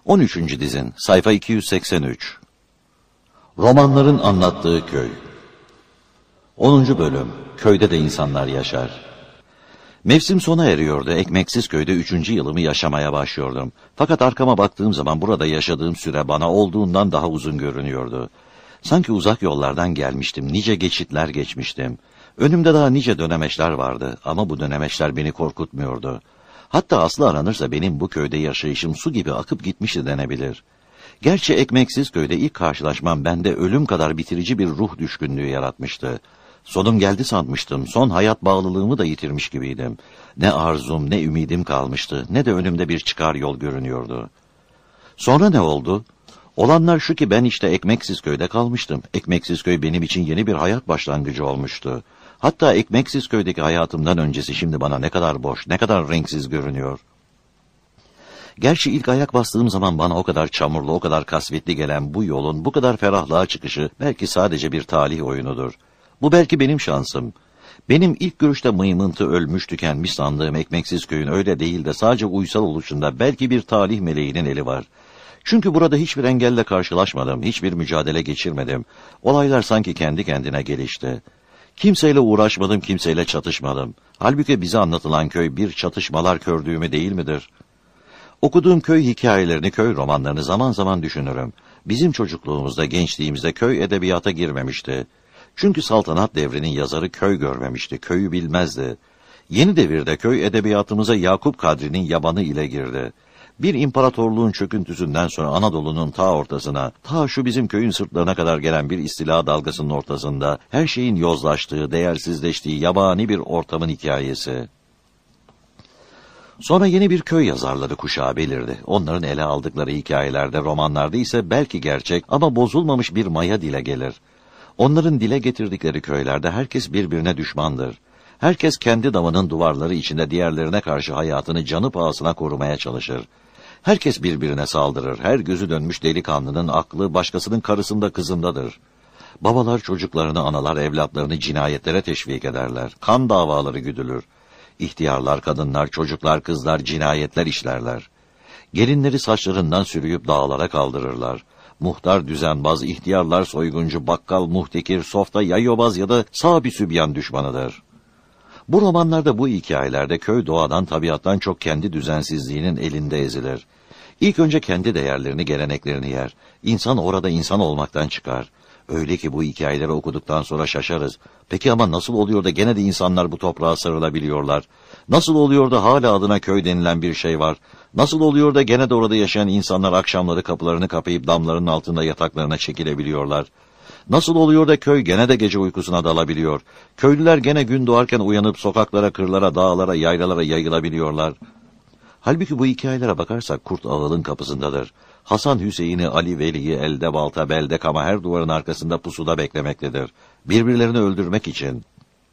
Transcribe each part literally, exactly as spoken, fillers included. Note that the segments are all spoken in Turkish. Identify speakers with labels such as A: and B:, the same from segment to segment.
A: on üçüncü dizin, sayfa iki yüz seksen üç. Romanların anlattığı köy. onuncu bölüm. Köyde de insanlar yaşar. Mevsim sona eriyordu. Ekmeksiz köyde üçüncü yılımı yaşamaya başlıyordum. Fakat arkama baktığım zaman burada yaşadığım süre bana olduğundan daha uzun görünüyordu. Sanki uzak yollardan gelmiştim. Nice geçitler geçmiştim. Önümde daha nice dönemeçler vardı ama bu dönemeçler beni korkutmuyordu. Hatta aslı aranırsa benim bu köyde yaşayışım su gibi akıp gitmişti denebilir. Gerçi ekmeksiz köyde ilk karşılaşmam bende ölüm kadar bitirici bir ruh düşkünlüğü yaratmıştı. Sonum geldi sanmıştım, son hayat bağlılığımı da yitirmiş gibiydim. Ne arzum, ne ümidim kalmıştı, ne de önümde bir çıkar yol görünüyordu. Sonra ne oldu? Olanlar şu ki ben işte ekmeksiz köyde kalmıştım. Ekmeksiz köy benim için yeni bir hayat başlangıcı olmuştu. Hatta ekmeksiz köydeki hayatımdan öncesi şimdi bana ne kadar boş, ne kadar renksiz görünüyor. Gerçi ilk ayak bastığım zaman bana o kadar çamurlu, o kadar kasvetli gelen bu yolun bu kadar ferahlığa çıkışı belki sadece bir talih oyunudur. Bu belki benim şansım. Benim ilk görüşte mıymıntı ölmüş tükenmiş sandığım ekmeksiz köyün öyle değil de sadece uysal oluşunda belki bir talih meleğinin eli var. Çünkü burada hiçbir engelle karşılaşmadım, hiçbir mücadele geçirmedim. Olaylar sanki kendi kendine gelişti. Kimseyle uğraşmadım, kimseyle çatışmadım. Halbuki bize anlatılan köy bir çatışmalar kördüğümü değil midir? Okuduğum köy hikayelerini, köy romanlarını zaman zaman düşünürüm. Bizim çocukluğumuzda, gençliğimizde köy edebiyata girmemişti. Çünkü saltanat devrinin yazarı köy görmemişti, köyü bilmezdi. Yeni devirde köy edebiyatımıza Yakup Kadri'nin yabanı ile girdi. Bir imparatorluğun çöküntüsünden sonra Anadolu'nun ta ortasına, ta şu bizim köyün sırtlarına kadar gelen bir istila dalgasının ortasında, her şeyin yozlaştığı, değersizleştiği yabani bir ortamın hikayesi. Sonra yeni bir köy yazarları kuşağı belirdi. Onların ele aldıkları hikayelerde, romanlarda ise belki gerçek ama bozulmamış bir maya dile gelir. Onların dile getirdikleri köylerde herkes birbirine düşmandır. Herkes kendi damının duvarları içinde diğerlerine karşı hayatını canı pahasına korumaya çalışır. Herkes birbirine saldırır. Her gözü dönmüş delikanlının aklı başkasının karısında kızındadır. Babalar çocuklarını, analar evlatlarını cinayetlere teşvik ederler. Kan davaları güdülür. İhtiyarlar, kadınlar, çocuklar, kızlar cinayetler işlerler. Gelinleri saçlarından sürüyüp dağlara kaldırırlar. Muhtar düzenbaz, ihtiyarlar soyguncu, bakkal, muhtekir, softa, yayobaz ya da sağ bir sübyan düşmanıdır. Bu romanlarda, bu hikayelerde köy doğadan, tabiattan çok kendi düzensizliğinin elinde ezilir. İlk önce kendi değerlerini, geleneklerini yer. İnsan orada insan olmaktan çıkar. Öyle ki bu hikayeleri okuduktan sonra şaşarız. Peki ama nasıl oluyor da gene de insanlar bu toprağa sarılabiliyorlar? Nasıl oluyor da hala adına köy denilen bir şey var? Nasıl oluyor da gene de orada yaşayan insanlar akşamları kapılarını kapayıp damların altında yataklarına çekilebiliyorlar? Nasıl oluyor da köy gene de gece uykusuna dalabiliyor? Köylüler gene gün doğarken uyanıp sokaklara, kırlara, dağlara, yaylalara yayılabiliyorlar? Halbuki bu hikayelere bakarsak Kurt Ağıl'ın kapısındadır. Hasan Hüseyin'i, Ali Veli'yi elde balta, belde kama her duvarın arkasında pusuda beklemektedir. Birbirlerini öldürmek için.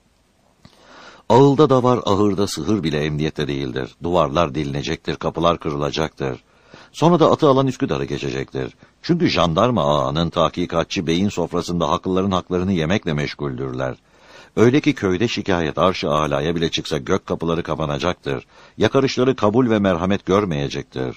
A: Ağılda da var, ahırda sığır bile emniyette değildir. Duvarlar delinecektir, kapılar kırılacaktır. Sonra da atı alan Üsküdar'ı geçecektir. Çünkü jandarma ağanın tahkikatçı beyin sofrasında haklıların haklarını yemekle meşguldürler. Öyle ki köyde şikayet arş-ı alaya bile çıksa gök kapıları kapanacaktır. Yakarışları kabul ve merhamet görmeyecektir.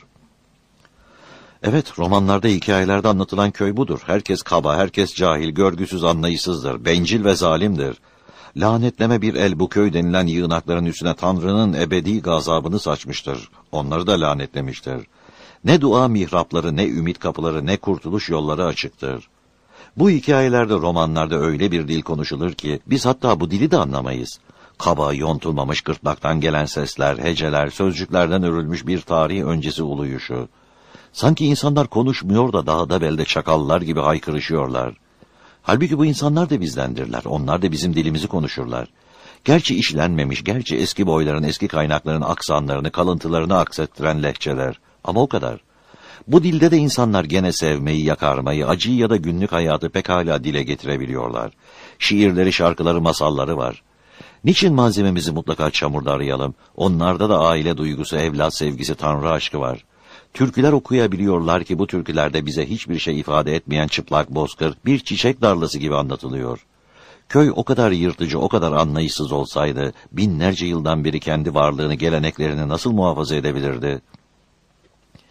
A: Evet, romanlarda, hikayelerde anlatılan köy budur. Herkes kaba, herkes cahil, görgüsüz, anlayışsızdır, bencil ve zalimdir. Lanetleme bir el bu köy denilen yığınakların üstüne Tanrı'nın ebedi gazabını saçmıştır. Onları da lanetlemiştir. Ne dua mihrapları, ne ümit kapıları, ne kurtuluş yolları açıktır. Bu hikayelerde, romanlarda öyle bir dil konuşulur ki, biz hatta bu dili de anlamayız. Kaba, yontulmamış gırtlaktan gelen sesler, heceler, sözcüklerden örülmüş bir tarih öncesi uluyuşu. Sanki insanlar konuşmuyor da dağda belde çakallar gibi haykırışıyorlar. Halbuki bu insanlar da bizdendirler, onlar da bizim dilimizi konuşurlar. Gerçi işlenmemiş, gerçi eski boyların, eski kaynakların aksanlarını, kalıntılarını aksettiren lehçeler. Ama o kadar. Bu dilde de insanlar gene sevmeyi, yakarmayı, acıyı ya da günlük hayatı pekala dile getirebiliyorlar. Şiirleri, şarkıları, masalları var. Niçin malzememizi mutlaka çamurda arayalım? Onlarda da aile duygusu, evlat sevgisi, tanrı aşkı var. Türküler okuyabiliyorlar ki bu türkülerde bize hiçbir şey ifade etmeyen çıplak bozkır, bir çiçek darlası gibi anlatılıyor. Köy o kadar yırtıcı, o kadar anlayışsız olsaydı, binlerce yıldan beri kendi varlığını, geleneklerini nasıl muhafaza edebilirdi?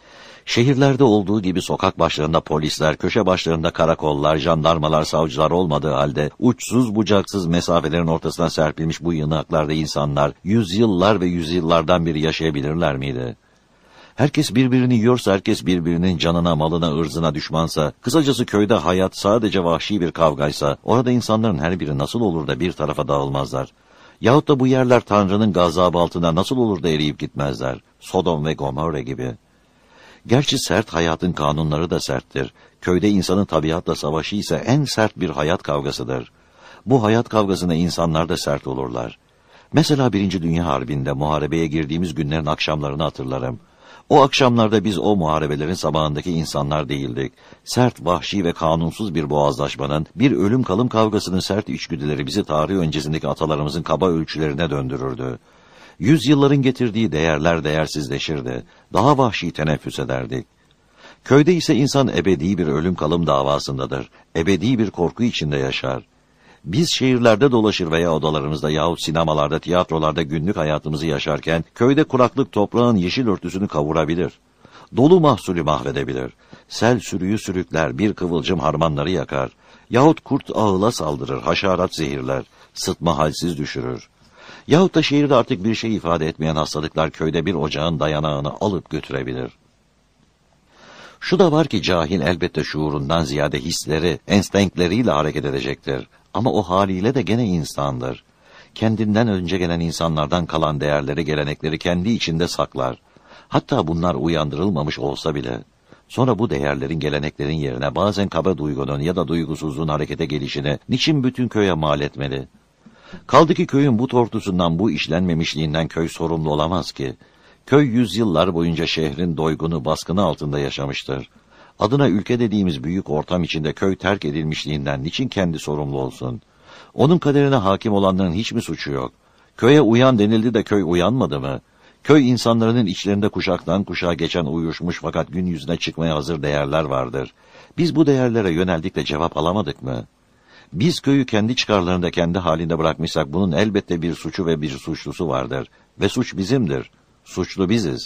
A: Şehirlerde olduğu gibi sokak başlarında polisler, köşe başlarında karakollar, jandarmalar, savcılar olmadığı halde uçsuz bucaksız mesafelerin ortasına serpilmiş bu yığınaklarda insanlar yüzyıllar ve yüzyıllardan beri yaşayabilirler miydi? Herkes birbirini yiyorsa, herkes birbirinin canına, malına, ırzına düşmansa, kısacası köyde hayat sadece vahşi bir kavgaysa, orada insanların her biri nasıl olur da bir tarafa dağılmazlar? Yahut da bu yerler Tanrı'nın gazabı altında nasıl olur da eriyip gitmezler? Sodom ve Gomorre gibi. Gerçi sert hayatın kanunları da serttir. Köyde insanın tabiatla savaşı ise en sert bir hayat kavgasıdır. Bu hayat kavgasında insanlar da sert olurlar. Mesela Birinci Dünya Harbi'nde muharebeye girdiğimiz günlerin akşamlarını hatırlarım. O akşamlarda biz o muharebelerin sabahındaki insanlar değildik. Sert, vahşi ve kanunsuz bir boğazlaşmanın, bir ölüm kalım kavgasının sert içgüdüleri bizi tarih öncesindeki atalarımızın kaba ölçülerine döndürürdü. Yüzyılların getirdiği değerler değersizleşirdi. Daha vahşi teneffüs ederdik. Köyde ise insan ebedi bir ölüm kalım davasındadır. Ebedi bir korku içinde yaşar. Biz şehirlerde dolaşır veya odalarımızda yahut sinemalarda, tiyatrolarda günlük hayatımızı yaşarken, köyde kuraklık toprağın yeşil örtüsünü kavurabilir. Dolu mahsulü mahvedebilir. Sel sürüyü sürükler, bir kıvılcım harmanları yakar. Yahut kurt ağıla saldırır, haşerat zehirler, sıtma halsiz düşürür. Yahut da şehirde artık bir şey ifade etmeyen hastalıklar köyde bir ocağın dayanağını alıp götürebilir. Şu da var ki cahil elbette şuurundan ziyade hisleri, enstenkleriyle hareket edecektir. Ama o haliyle de gene insandır. Kendinden önce gelen insanlardan kalan değerleri, gelenekleri kendi içinde saklar. Hatta bunlar uyandırılmamış olsa bile. Sonra bu değerlerin, geleneklerin yerine bazen kaba duygunun ya da duygusuzluğun harekete gelişini niçin bütün köye mal etmeli? Kaldı ki köyün bu tortusundan, bu işlenmemişliğinden köy sorumlu olamaz ki. Köy yüzyıllar boyunca şehrin doygunu, baskını altında yaşamıştır. Adına ülke dediğimiz büyük ortam içinde köy terk edilmişliğinden niçin kendi sorumlu olsun? Onun kaderine hakim olanların hiç mi suçu yok? Köye uyan denildi de köy uyanmadı mı? Köy insanların içlerinde kuşaktan kuşağa geçen uyuşmuş fakat gün yüzüne çıkmaya hazır değerler vardır. Biz bu değerlere yöneldik de cevap alamadık mı? Biz köyü kendi çıkarlarında, kendi halinde bırakmışsak bunun elbette bir suçu ve bir suçlusu vardır. Ve suç bizimdir. Suçlu biziz.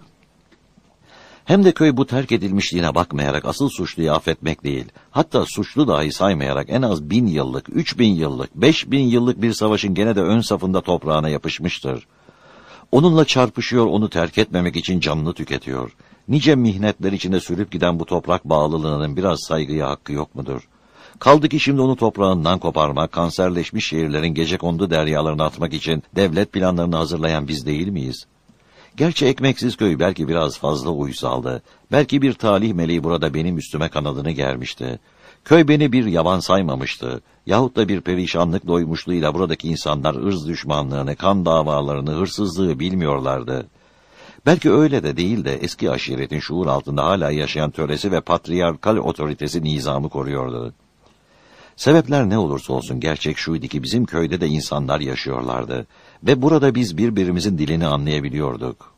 A: Hem de köy bu terk edilmişliğine bakmayarak asıl suçluyu affetmek değil, hatta suçlu dahi saymayarak en az bin yıllık, üç bin yıllık, beş bin yıllık bir savaşın gene de ön safında toprağına yapışmıştır. Onunla çarpışıyor, onu terk etmemek için canını tüketiyor. Nice mihnetler içinde sürüp giden bu toprak bağlılığının biraz saygıya hakkı yok mudur? Kaldı ki şimdi onu toprağından koparmak, kanserleşmiş şehirlerin gecekondu deryalarına atmak için devlet planlarını hazırlayan biz değil miyiz? Gerçi ekmeksiz köy belki biraz fazla uysaldı. Belki bir talih meleği burada benim üstüme kanadını germişti. Köy beni bir yaban saymamıştı. Yahut da bir perişanlık doymuşluğuyla buradaki insanlar ırz düşmanlığını, kan davalarını, hırsızlığı bilmiyorlardı. Belki öyle de değil de eski aşiretin şuur altında hala yaşayan töresi ve patriarkal otoritesi nizamı koruyordu. Sebepler ne olursa olsun gerçek şuydu ki bizim köyde de insanlar yaşıyorlardı. Ve burada biz birbirimizin dilini anlayabiliyorduk.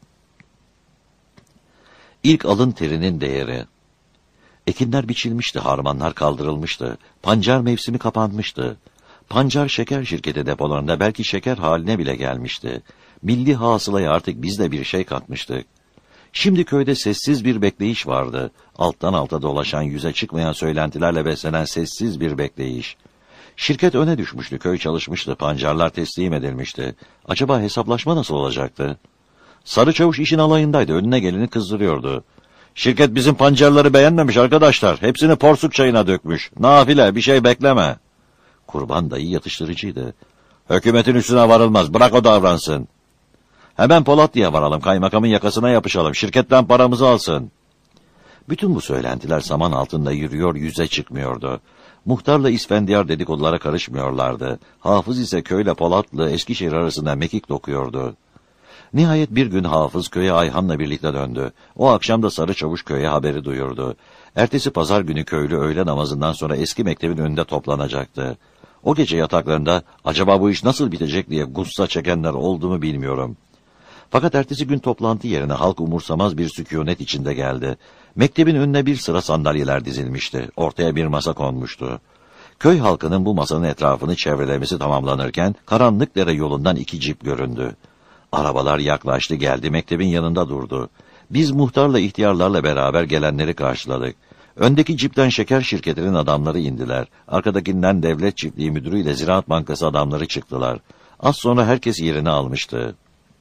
A: İlk alın terinin değeri. Ekinler biçilmişti, harmanlar kaldırılmıştı. Pancar mevsimi kapanmıştı. Pancar şeker şirketi depolarında belki şeker haline bile gelmişti. Milli hasılaya artık biz de bir şey katmıştık. Şimdi köyde sessiz bir bekleyiş vardı. Alttan alta dolaşan, yüze çıkmayan söylentilerle beslenen sessiz bir bekleyiş. Şirket öne düşmüştü, köy çalışmıştı, pancarlar teslim edilmişti. Acaba hesaplaşma nasıl olacaktı? Sarı çavuş işin alayındaydı, önüne geleni kızdırıyordu. Şirket bizim pancarları beğenmemiş arkadaşlar, hepsini porsuk çayına dökmüş. Nafile, bir şey bekleme. Kurban dayı yatıştırıcıydı. Hükümetin üstüne varılmaz, bırak o davransın. Hemen Polatlı'ya varalım, kaymakamın yakasına yapışalım, şirketten paramızı alsın. Bütün bu söylentiler saman altında yürüyor, yüze çıkmıyordu. Muhtarla İsfendiyar dedikodulara karışmıyorlardı. Hafız ise köyle Polatlı, Eskişehir arasında mekik dokuyordu. Nihayet bir gün Hafız köye Ayhan'la birlikte döndü. O akşam da Sarı Çavuş köye haberi duyurdu. Ertesi pazar günü köylü öğle namazından sonra eski mektebin önünde toplanacaktı. O gece yataklarında acaba bu iş nasıl bitecek diye gussa çekenler oldu mu bilmiyorum. Fakat ertesi gün toplantı yerine halk umursamaz bir sükûnet içinde geldi. Mektebin önüne bir sıra sandalyeler dizilmişti. Ortaya bir masa konmuştu. Köy halkının bu masanın etrafını çevrelemesi tamamlanırken Karanlıkdere yolundan iki cip göründü. Arabalar yaklaştı geldi, mektebin yanında durdu. Biz muhtarla ihtiyarlarla beraber gelenleri karşıladık. Öndeki cipten şeker şirketinin adamları indiler. Arkadakinden devlet çiftliği müdürüyle Ziraat Bankası adamları çıktılar. Az sonra herkes yerini almıştı.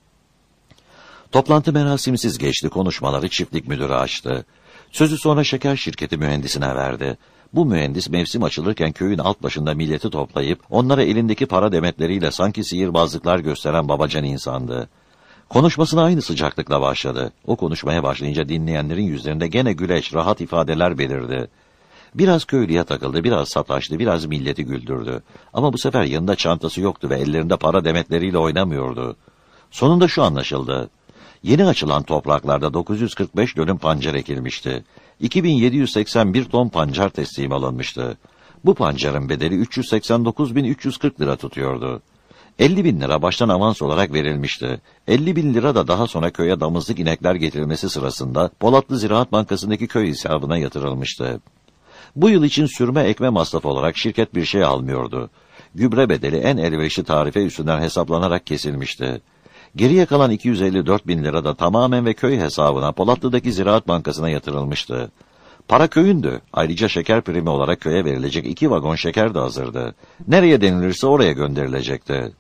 A: Toplantı merasimsiz geçti, konuşmaları çiftlik müdürü açtı. Sözü sonra şeker şirketi mühendisine verdi. Bu mühendis mevsim açılırken köyün alt başında milleti toplayıp onlara elindeki para demetleriyle sanki sihirbazlıklar gösteren babacan insandı. Konuşmasına aynı sıcaklıkla başladı. O konuşmaya başlayınca dinleyenlerin yüzlerinde gene güleç, rahat ifadeler belirdi. Biraz köylüye takıldı, biraz sataştı, biraz milleti güldürdü. Ama bu sefer yanında çantası yoktu ve ellerinde para demetleriyle oynamıyordu. Sonunda şu anlaşıldı. Yeni açılan topraklarda dokuz yüz kırk beş dönüm pancar ekilmişti. iki bin yedi yüz seksen bir ton pancar teslim alınmıştı. Bu pancarın bedeli üç yüz seksen dokuz bin üç yüz kırk lira tutuyordu. elli bin lira baştan avans olarak verilmişti. elli bin lira da daha sonra köye damızlık inekler getirilmesi sırasında Polatlı Ziraat Bankası'ndaki köy hesabına yatırılmıştı. Bu yıl için sürme ekme masrafı olarak şirket bir şey almıyordu. Gübre bedeli en elverişli tarife üstünden hesaplanarak kesilmişti. Geriye kalan iki yüz elli dört bin lira da tamamen ve köy hesabına Polatlı'daki Ziraat Bankası'na yatırılmıştı. Para köyündü. Ayrıca şeker primi olarak köye verilecek iki vagon şeker de hazırdı. Nereye denilirse oraya gönderilecekti.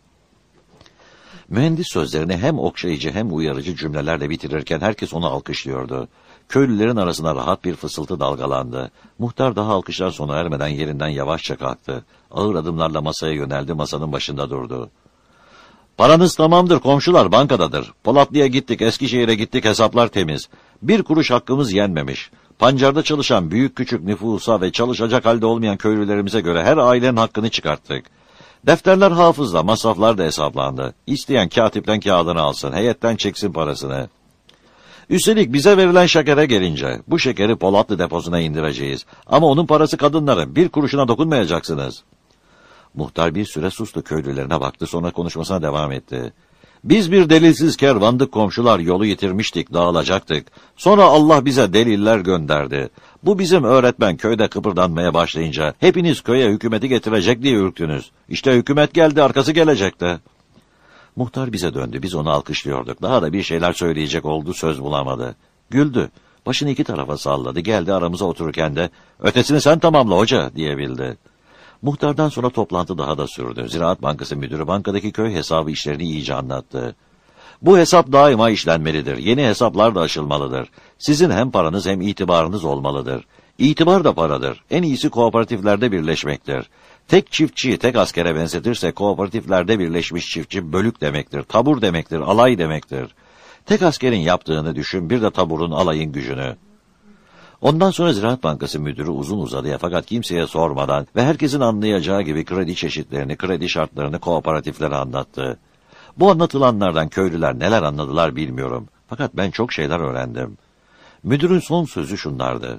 A: Mühendis sözlerini hem okşayıcı hem uyarıcı cümlelerle bitirirken herkes onu alkışlıyordu. Köylülerin arasına rahat bir fısıltı dalgalandı. Muhtar daha alkışlar sona ermeden yerinden yavaşça kalktı. Ağır adımlarla masaya yöneldi, masanın başında durdu. Paranız tamamdır komşular, bankadadır. Polatlı'ya gittik, Eskişehir'e gittik, hesaplar temiz. Bir kuruş hakkımız yenmemiş. Pancarda çalışan büyük küçük nüfusa ve çalışacak halde olmayan köylülerimize göre her ailenin hakkını çıkarttık. Defterler hafızla, masraflar da hesaplandı. İsteyen katipten kağıdını alsın, heyetten çeksin parasını. Üstelik bize verilen şekere gelince, bu şekeri Polatlı deposuna indireceğiz. Ama onun parası kadınların, bir kuruşuna dokunmayacaksınız. Muhtar bir süre sustu, köylülerine baktı, sonra konuşmasına devam etti. Biz bir delilsiz kervandık komşular, yolu yitirmiştik, dağılacaktık. Sonra Allah bize deliller gönderdi. Bu bizim öğretmen köyde kıpırdanmaya başlayınca, hepiniz köye hükümeti getirecek diye ürktünüz. İşte hükümet geldi, arkası gelecekti. Muhtar bize döndü, biz onu alkışlıyorduk. Daha da bir şeyler söyleyecek oldu, söz bulamadı. Güldü, başını iki tarafa salladı, geldi aramıza otururken de, ötesini sen tamamla hoca diyebildi. Muhtardan sonra toplantı daha da sürdü. Ziraat Bankası müdürü bankadaki köy hesabı işlerini iyice anlattı. Bu hesap daima işlenmelidir. Yeni hesaplar da açılmalıdır. Sizin hem paranız hem itibarınız olmalıdır. İtibar da paradır. En iyisi kooperatiflerde birleşmektir. Tek çiftçiyi tek askere benzetirse kooperatiflerde birleşmiş çiftçi bölük demektir, tabur demektir, alay demektir. Tek askerin yaptığını düşün, bir de taburun, alayın gücünü. Ondan sonra Ziraat Bankası müdürü uzun uzadıya fakat kimseye sormadan ve herkesin anlayacağı gibi kredi çeşitlerini, kredi şartlarını kooperatiflere anlattı. Bu anlatılanlardan köylüler neler anladılar bilmiyorum. Fakat ben çok şeyler öğrendim. Müdürün son sözü şunlardı.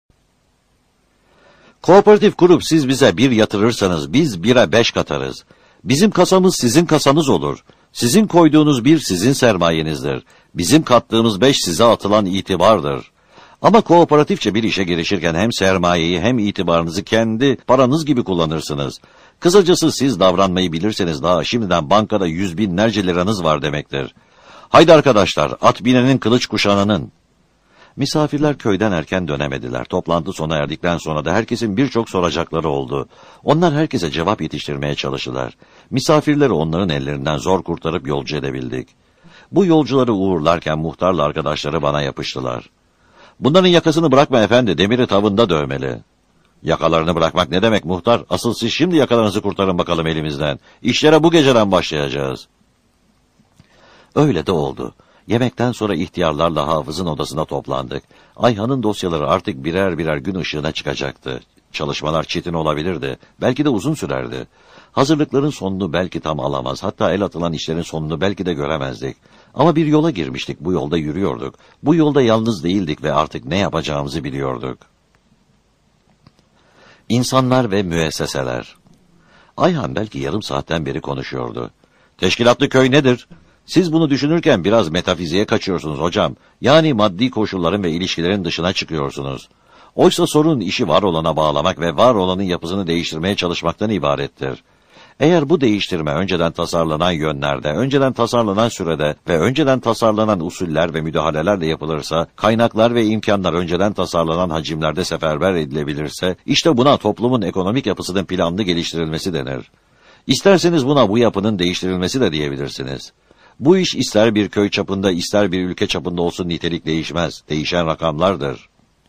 A: Kooperatif kurup siz bize bir yatırırsanız biz bire beş katarız. Bizim kasamız sizin kasanız olur. Sizin koyduğunuz bir sizin sermayenizdir. Bizim kattığımız beş size atılan itibardır. Ama kooperatifçe bir işe girişirken hem sermayeyi hem itibarınızı kendi paranız gibi kullanırsınız. Kısacası siz davranmayı bilirseniz daha şimdiden bankada yüz binlerce liranız var demektir. Haydi arkadaşlar, at binenin kılıç kuşananın. Misafirler köyden erken dönemediler. Toplantı sona erdikten sonra da herkesin birçok soracakları oldu. Onlar herkese cevap yetiştirmeye çalıştılar. Misafirleri onların ellerinden zor kurtarıp yolcu edebildik. Bu yolcuları uğurlarken muhtarla arkadaşları bana yapıştılar. Bunların yakasını bırakma efendi, demiri tavında dövmeli. Yakalarını bırakmak ne demek muhtar? Asıl siz şimdi yakalarınızı kurtarın bakalım elimizden. İşlere bu geceden başlayacağız. Öyle de oldu. Yemekten sonra ihtiyarlarla hafızın odasına toplandık. Ayhan'ın dosyaları artık birer birer gün ışığına çıkacaktı. Çalışmalar çetin olabilirdi. Belki de uzun sürerdi. Hazırlıkların sonunu belki tam alamaz. Hatta el atılan işlerin sonunu belki de göremezdik. Ama bir yola girmiştik. Bu yolda yürüyorduk. Bu yolda yalnız değildik ve artık ne yapacağımızı biliyorduk. İnsanlar ve müesseseler. Ayhan belki yarım saatten beri konuşuyordu. Teşkilatlı köy nedir? Siz bunu düşünürken biraz metafiziğe kaçıyorsunuz hocam. Yani maddi koşulların ve ilişkilerin dışına çıkıyorsunuz. Oysa sorun işi var olana bağlamak ve var olanın yapısını değiştirmeye çalışmaktan ibarettir. Eğer bu değiştirme önceden tasarlanan yönlerde, önceden tasarlanan sürede ve önceden tasarlanan usuller ve müdahalelerle yapılırsa, kaynaklar ve imkanlar önceden tasarlanan hacimlerde seferber edilebilirse, işte buna toplumun ekonomik yapısının planlı geliştirilmesi denir. İsterseniz buna bu yapının değiştirilmesi de diyebilirsiniz. Bu iş ister bir köy çapında, ister bir ülke çapında olsun nitelik değişmez, değişen rakamlardır.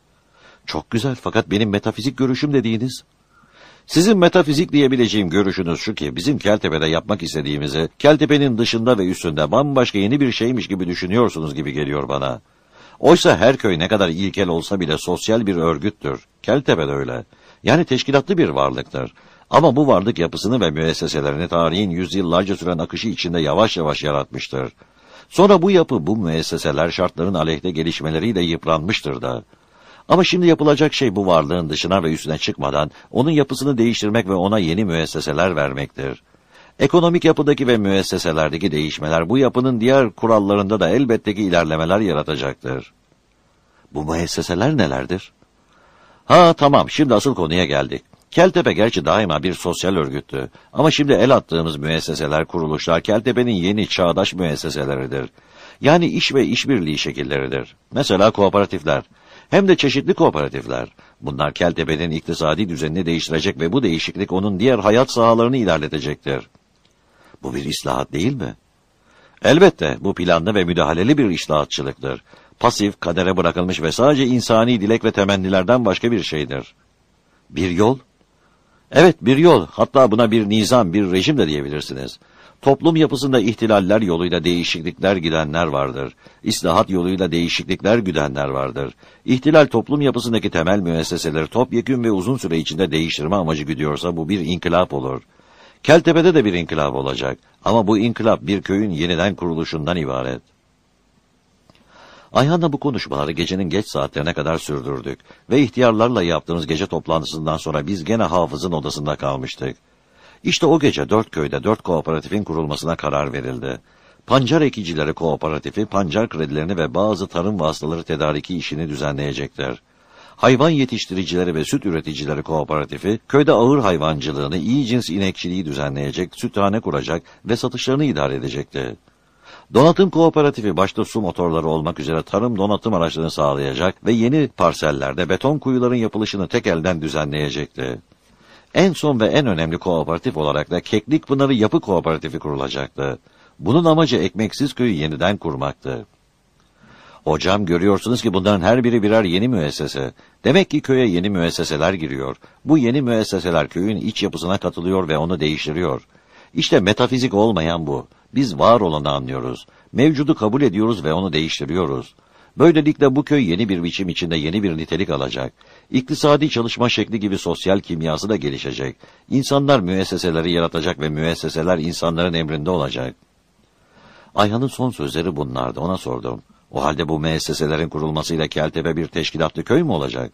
A: Çok güzel, fakat benim metafizik görüşüm dediğiniz... Sizin metafizik diyebileceğim görüşünüz şu ki, bizim Keltepe'de yapmak istediğimizi, Keltepe'nin dışında ve üstünde bambaşka yeni bir şeymiş gibi düşünüyorsunuz gibi geliyor bana. Oysa her köy ne kadar ilkel olsa bile sosyal bir örgüttür. Keltepe de öyle. Yani teşkilatlı bir varlıktır. Ama bu varlık yapısını ve müesseselerini tarihin yüzyıllarca süren akışı içinde yavaş yavaş yaratmıştır. Sonra bu yapı, bu müesseseler şartların aleyhte gelişmeleriyle yıpranmıştır da. Ama şimdi yapılacak şey bu varlığın dışına ve üstüne çıkmadan onun yapısını değiştirmek ve ona yeni müesseseler vermektir. Ekonomik yapıdaki ve müesseselerdeki değişmeler bu yapının diğer kurallarında da elbette ki ilerlemeler yaratacaktır. Bu müesseseler nelerdir? Ha tamam, şimdi asıl konuya geldik. Keltepe gerçi daima bir sosyal örgüttü. Ama şimdi el attığımız müesseseler, kuruluşlar Keltepe'nin yeni çağdaş müesseseleridir. Yani iş ve işbirliği şekilleridir. Mesela kooperatifler. Hem de çeşitli kooperatifler. Bunlar Keltepe'nin iktisadi düzenini değiştirecek ve bu değişiklik onun diğer hayat sahalarını ilerletecektir. Bu bir islahat değil mi? Elbette bu planlı ve müdahaleli bir islahatçılıktır. Pasif, kadere bırakılmış ve sadece insani dilek ve temennilerden başka bir şeydir. Bir yol? Evet, bir yol. Hatta buna bir nizam, bir rejim de diyebilirsiniz. Toplum yapısında ihtilaller yoluyla değişiklikler gidenler vardır. İslahat yoluyla değişiklikler güdenler vardır. İhtilal toplum yapısındaki temel müesseseleri topyekün ve uzun süre içinde değiştirme amacı güdüyorsa bu bir inkılap olur. Keltepe'de de bir inkılap olacak. Ama bu inkılap bir köyün yeniden kuruluşundan ibaret. Ayhan'la bu konuşmaları gecenin geç saatlerine kadar sürdürdük. Ve ihtiyarlarla yaptığımız gece toplantısından sonra biz gene Hafız'ın odasında kalmıştık. İşte o gece dört köyde dört kooperatifin kurulmasına karar verildi. Pancar Ekicileri Kooperatifi, pancar kredilerini ve bazı tarım vasıtaları tedariki işini düzenleyecektir. Hayvan Yetiştiricileri ve Süt Üreticileri Kooperatifi, köyde ağır hayvancılığını, iyi cins inekçiliği düzenleyecek, süthane kuracak ve satışlarını idare edecekti. Donatım Kooperatifi başta su motorları olmak üzere tarım donatım araçlarını sağlayacak ve yeni parsellerde beton kuyuların yapılışını tek elden düzenleyecekti. En son ve en önemli kooperatif olarak da Keklikpınarı Yapı Kooperatifi kurulacaktı. Bunun amacı Ekmeksiz Köyü yeniden kurmaktı. Hocam, görüyorsunuz ki bunların her biri birer yeni müessese. Demek ki köye yeni müesseseler giriyor. Bu yeni müesseseler köyün iç yapısına katılıyor ve onu değiştiriyor. İşte metafizik olmayan bu. Biz var olanı anlıyoruz. Mevcudu kabul ediyoruz ve onu değiştiriyoruz. Böylelikle bu köy yeni bir biçim içinde yeni bir nitelik alacak. İktisadi çalışma şekli gibi sosyal kimyası da gelişecek. İnsanlar müesseseleri yaratacak ve müesseseler insanların emrinde olacak. Ayhan'ın son sözleri bunlardı. Ona sordum. O halde bu müesseselerin kurulmasıyla Keltepe bir teşkilatlı köy mü olacak?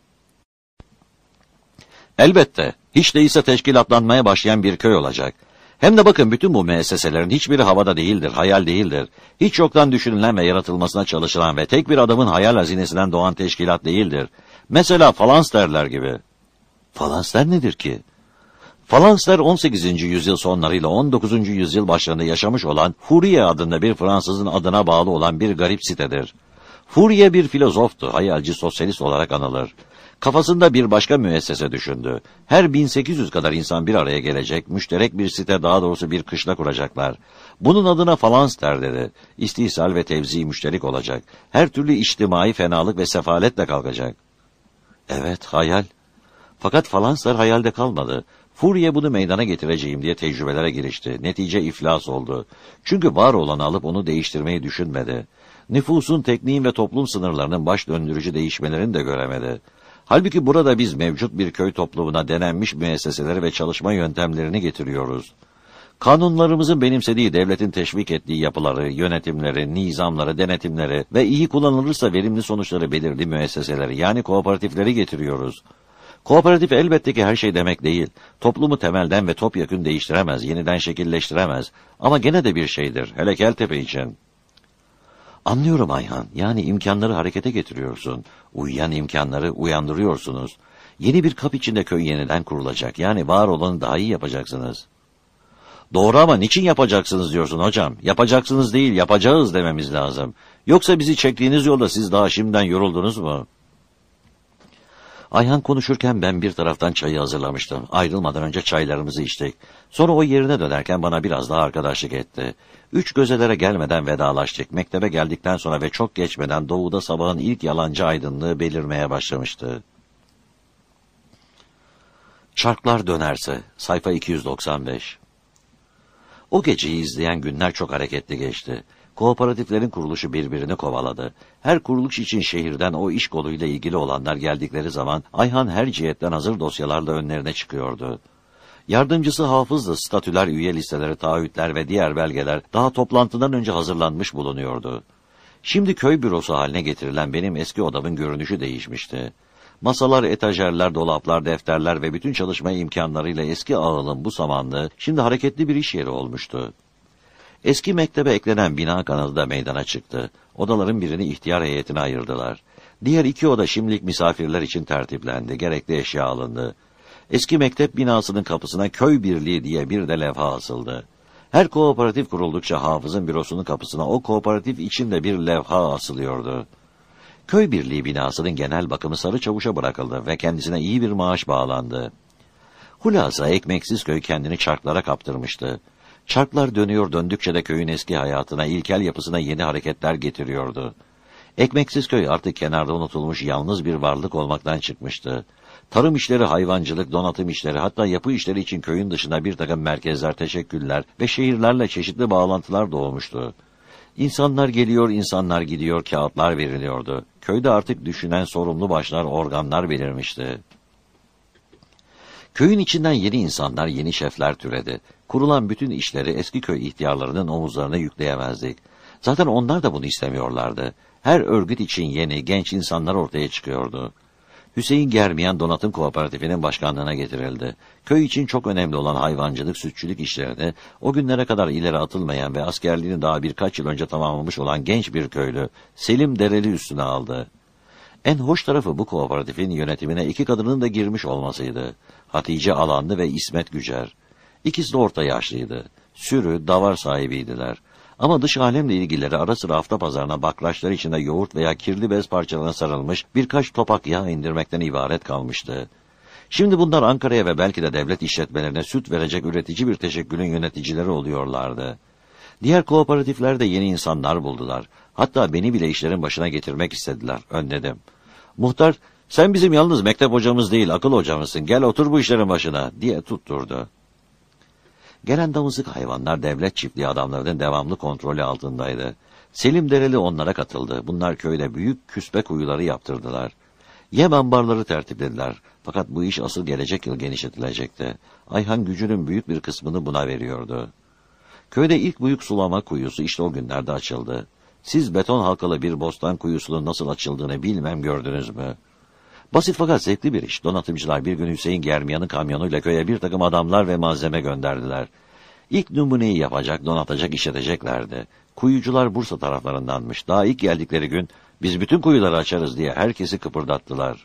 A: Elbette. Hiç değilse teşkilatlanmaya başlayan bir köy olacak. Hem de bakın, bütün bu müesseselerin hiçbiri havada değildir, hayal değildir. Hiç yoktan düşünülen ve yaratılmasına çalışılan ve tek bir adamın hayal hazinesinden doğan teşkilat değildir. Mesela Falansterler gibi. Falanster nedir ki? Falanster on sekizinci yüzyıl sonlarıyla on dokuzuncu yüzyıl başlarında yaşamış olan Fourier adında bir Fransızın adına bağlı olan bir garip sitedir. Fourier bir filozoftu, hayalci, sosyalist olarak anılır. Kafasında bir başka müessese düşündü. Her bin sekiz yüz kadar insan bir araya gelecek, müşterek bir site, daha doğrusu bir kışla kuracaklar. Bunun adına Falanster dedi. İstihsal ve tevzi müşterik olacak. Her türlü içtimai fenalık ve sefaletle kalkacak. Evet, hayal. Fakat Falanster hayalde kalmadı. Fourier bunu meydana getireceğim diye tecrübelere girişti. Netice iflas oldu. Çünkü var olanı alıp onu değiştirmeyi düşünmedi. Nüfusun, tekniğin ve toplum sınırlarının baş döndürücü değişmelerini de göremedi. Halbuki burada biz mevcut bir köy toplumuna denenmiş müesseseleri ve çalışma yöntemlerini getiriyoruz. Kanunlarımızın benimsediği, devletin teşvik ettiği yapıları, yönetimleri, nizamları, denetimleri ve iyi kullanılırsa verimli sonuçları belirli müesseseleri, yani kooperatifleri getiriyoruz. Kooperatif elbette ki her şey demek değil. Toplumu temelden ve topyekün değiştiremez, yeniden şekilleştiremez. Ama gene de bir şeydir, hele Keltepe için. Anlıyorum Ayhan, yani imkanları harekete getiriyorsun. Uyuyan imkanları uyandırıyorsunuz. Yeni bir kap içinde köy yeniden kurulacak, yani var olanı daha iyi yapacaksınız. Doğru ama niçin yapacaksınız diyorsun hocam? Yapacaksınız değil, yapacağız dememiz lazım. Yoksa bizi çektiğiniz yolda siz daha şimdiden yoruldunuz mu? Ayhan konuşurken ben bir taraftan çayı hazırlamıştım. Ayrılmadan önce çaylarımızı içtik. Sonra o yerine dönerken bana biraz daha arkadaşlık etti. Üç gözelere gelmeden vedalaştık. Mektebe geldikten sonra ve çok geçmeden doğuda sabahın ilk yalancı aydınlığı belirmeye başlamıştı. Çarklar dönerse, sayfa iki yüz doksan beş. O geceyi izleyen günler çok hareketli geçti. Kooperatiflerin kuruluşu birbirini kovaladı. Her kuruluş için şehirden o iş koluyla ilgili olanlar geldikleri zaman Ayhan her cihetten hazır dosyalarla önlerine çıkıyordu. Yardımcısı hafızdı, statüler, üye listeleri, taahhütler ve diğer belgeler daha toplantıdan önce hazırlanmış bulunuyordu. Şimdi köy bürosu haline getirilen benim eski odamın görünüşü değişmişti. Masalar, etajerler, dolaplar, defterler ve bütün çalışma imkanlarıyla eski ağılın bu samanlığı şimdi hareketli bir iş yeri olmuştu. Eski mektebe eklenen bina kanalı da meydana çıktı. Odaların birini ihtiyar heyetine ayırdılar. Diğer iki oda şimdilik misafirler için tertiplendi, gerekli eşya alındı. Eski mektep binasının kapısına köy birliği diye bir de levha asıldı. Her kooperatif kuruldukça hafızın bürosunun kapısına o kooperatif içinde bir levha asılıyordu. Köy birliği binasının genel bakımı Sarıçavuş'a bırakıldı ve kendisine iyi bir maaş bağlandı. Hulasa ekmeksiz köy kendini çarklara kaptırmıştı. Çarklar dönüyor döndükçe de köyün eski hayatına, ilkel yapısına yeni hareketler getiriyordu. Ekmeksiz köy artık kenarda unutulmuş yalnız bir varlık olmaktan çıkmıştı. Tarım işleri, hayvancılık, donatım işleri, hatta yapı işleri için köyün dışında bir takım merkezler, teşekküller ve şehirlerle çeşitli bağlantılar doğmuştu. İnsanlar geliyor, insanlar gidiyor, kağıtlar veriliyordu. Köyde artık düşünen sorumlu başlar, organlar belirmişti. Köyün içinden yeni insanlar, yeni şefler türedi. Kurulan bütün işleri eski köy ihtiyarlarının omuzlarına yükleyemezdik. Zaten onlar da bunu istemiyorlardı. Her örgüt için yeni, genç insanlar ortaya çıkıyordu. Hüseyin Germiyan Donatım Kooperatifinin başkanlığına getirildi. Köy için çok önemli olan hayvancılık, sütçülük işlerini o günlere kadar ileri atılmayan ve askerliğini daha birkaç yıl önce tamamlamış olan genç bir köylü Selim Dereli üstüne aldı. En hoş tarafı bu kooperatifin yönetimine iki kadının da girmiş olmasıydı. Hatice Alanlı ve İsmet Gücer. İkisi de orta yaşlıydı. Sürü, davar sahibiydiler. Ama dış alemle ilgileri ara sıra hafta pazarına baklaçları içinde yoğurt veya kirli bez parçalarına sarılmış birkaç topak yağ indirmekten ibaret kalmıştı. Şimdi bunlar Ankara'ya ve belki de devlet işletmelerine süt verecek üretici bir teşekkülün yöneticileri oluyorlardı. Diğer kooperatiflerde yeni insanlar buldular. Hatta beni bile işlerin başına getirmek istediler. Önledim. Muhtar, sen bizim yalnız mektep hocamız değil, akıl hocamızsın. Gel otur bu işlerin başına diye tutturdu. Gelen damızlık hayvanlar devlet çiftliği adamlarının devamlı kontrolü altındaydı. Selim Dereli onlara katıldı. Bunlar köyde büyük küspe kuyuları yaptırdılar. Yem ambarları tertiplediler. Fakat bu iş asıl gelecek yıl genişletilecekti. Ayhan gücünün büyük bir kısmını buna veriyordu. Köyde ilk büyük sulama kuyusu işte o günlerde açıldı. Siz beton halkalı bir bostan kuyusunun nasıl açıldığını bilmem gördünüz mü? Basit fakat zevkli bir iş. Donatımcılar bir gün Hüseyin Germiyan'ın kamyonuyla köye bir takım adamlar ve malzeme gönderdiler. İlk numuneyi yapacak, donatacak, işleteceklerdi. Kuyucular Bursa taraflarındanmış. Daha ilk geldikleri gün biz bütün kuyuları açarız diye herkesi kıpırdattılar.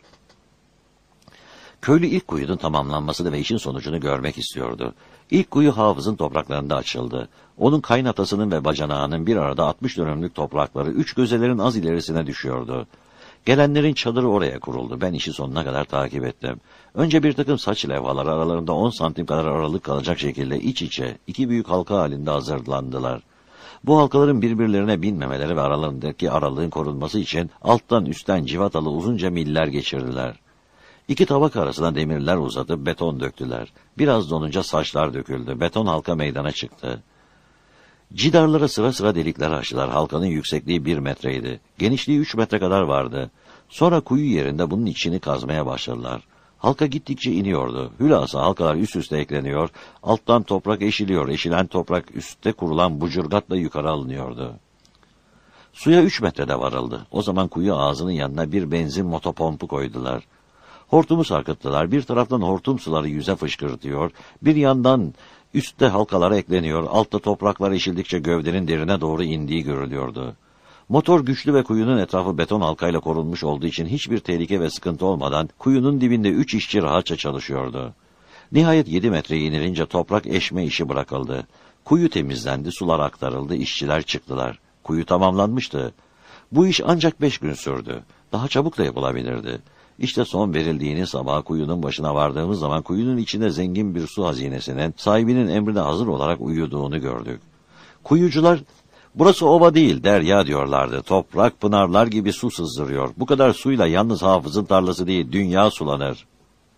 A: Köylü ilk kuyunun tamamlanmasını ve işin sonucunu görmek istiyordu. İlk kuyu hafızın topraklarında açıldı. Onun kaynatasının ve bacanağının bir arada altmış dönümlük toprakları üç gözelerin az ilerisine düşüyordu. Gelenlerin çadırı oraya kuruldu. Ben işi sonuna kadar takip ettim. Önce bir takım saç levhaları aralarında on santim kadar aralık kalacak şekilde iç içe iki büyük halka halinde hazırlandılar. Bu halkaların birbirlerine binmemeleri ve aralarındaki aralığın korunması için alttan üstten civatalı uzunca miller geçirdiler. İki tabak arasına demirler uzatıp beton döktüler. Biraz donunca saçlar döküldü. Beton halka meydana çıktı. Cidarlara sıra sıra delikler açtılar. Halkanın yüksekliği bir metreydi. Genişliği üç metre kadar vardı. Sonra kuyu yerinde bunun içini kazmaya başladılar. Halka gittikçe iniyordu. Hülasa halkalar üst üste ekleniyor. Alttan toprak eşiliyor. Eşilen toprak üstte kurulan bucurgatla yukarı alınıyordu. Suya üç metrede varıldı. O zaman kuyu ağzının yanına bir benzin motopompu koydular. Hortumu sarkıttılar. Bir taraftan hortum suları yüze fışkırtıyor. Bir yandan üstte halkalara ekleniyor. Altta topraklar eşildikçe gövdenin derine doğru indiği görülüyordu. Motor güçlü ve kuyunun etrafı beton halkayla korunmuş olduğu için hiçbir tehlike ve sıkıntı olmadan kuyunun dibinde üç işçi rahatça çalışıyordu. Nihayet yedi metreye inilince toprak eşme işi bırakıldı. Kuyu temizlendi, sular aktarıldı, işçiler çıktılar. Kuyu tamamlanmıştı. Bu iş ancak beş gün sürdü. Daha çabuk da yapılabilirdi. İşte son verildiğini sabah kuyunun başına vardığımız zaman kuyunun içinde zengin bir su hazinesinin sahibinin emrine hazır olarak uyuduğunu gördük. Kuyucular, burası ova değil derya diyorlardı. Toprak pınarlar gibi su sızdırıyor. Bu kadar suyla yalnız Hafız'ın tarlası değil, dünya sulanır.